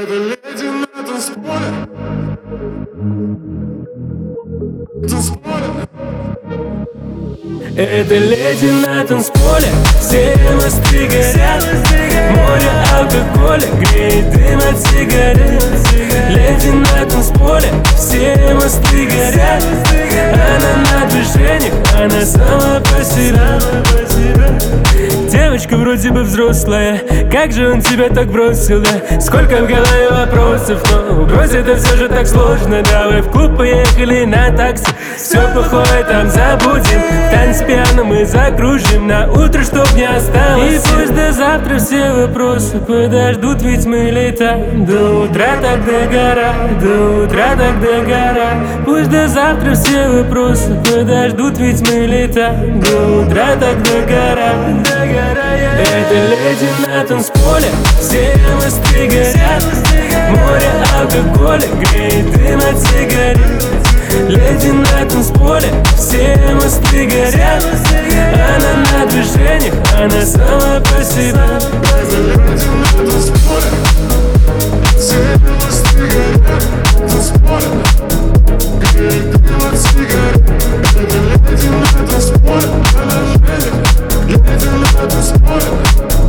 Это леди на танцполе. Это леди на танцполе, все мосты горят, море алкоголя греет дым от сигарет. Леди на танцполе, все мосты горят, она на движениях, она сама по себе. Девочка вроде бы взрослая, как же он тебя так бросил, да? Сколько в голове вопросов, но брось, это все же так сложно. Давай в клуб поехали на такси, все плохое там забудем, танец пьяно мы закружим, на утро чтоб не осталось. И пусть до завтра все вопросы подождут, ведь мы летаем до утра, так догорай, до утра, так догорай. Пусть до завтра все вопросы подождут, ведь мы летаем до утра, так догорай. Это леди на танцполе, все мосты горят, море алкоголя греет дым от сигарет. Леди на танцполе, все мосты горят, она на движениях, она сама по себе. Это леди на танцполе, все мосты горят, танцполе греет дым от сигарет. Это леди на танцполе, она леди на танцполе.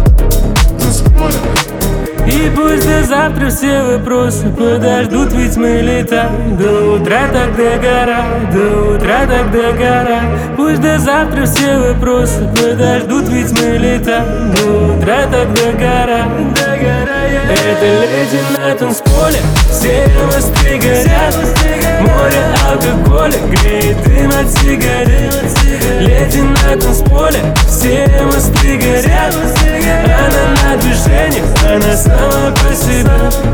И пусть до завтра все вопросы подождут, ведь мы летаем до утра, так догорай, до утра, так догорай. Пусть до завтра все вопросы подождут, ведь мы летаем до утра, так догорай. Это леди на танцполе, все мосты горят, море алкоголя греет дым от сигарет. Леди на танцполе, все мосты горят, она на движениях, она сама по себе.